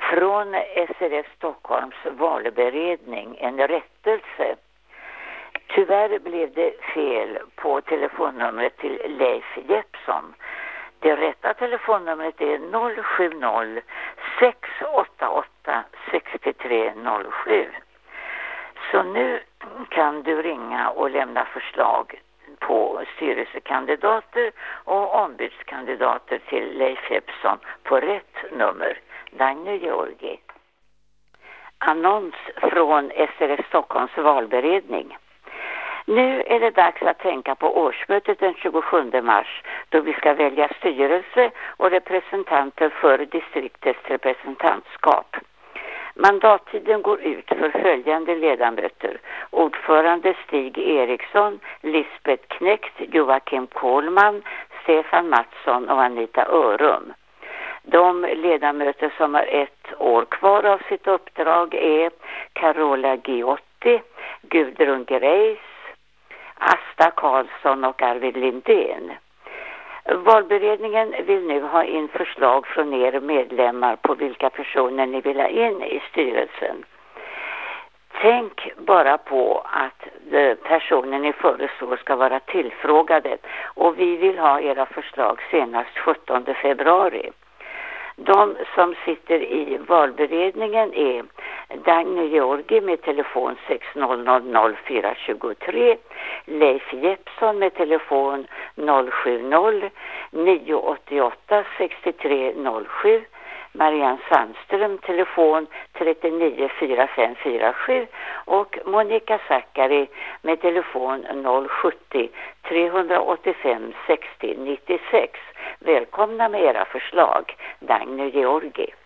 Från SRF Stockholms valberedning, en rättelse. Tyvärr blev det fel på telefonnumret till Leif Jeppsson. Det rätta telefonnumret är 070 688 6307. Så nu kan du ringa och lämna förslag på styrelsekandidater och ombudskandidater till Leif Jeppsson på rätt nummer. Dagny Georgi. Annons från SRF Stockholms valberedning. Nu är det dags att tänka på årsmötet den 27 mars då vi ska välja styrelse och representanter för distriktets representantskap. Mandattiden går ut för följande ledamöter: ordförande Stig Eriksson, Lisbeth Knäckt, Joakim Kohlman, Stefan Mattsson och Anita Örum. De ledamöter som har 1 år kvar av sitt uppdrag är Carola Giotti, Gudrun Greis, Asta Karlsson och Arvid Lindén. Valberedningen vill nu ha in förslag från er medlemmar på vilka personer ni vill ha in i styrelsen. Tänk bara på att personen ni föreslår ska vara tillfrågade och vi vill ha era förslag senast 17 februari. De som sitter i valberedningen är Dagny Georgi med telefon 600 423, Leif Jeppsson med telefon 070 988 6307, Marianne Sandström telefon 39 4547 och Monica Zackari med telefon 070 385 60 96. Välkomna med era förslag. Dagny Georgi.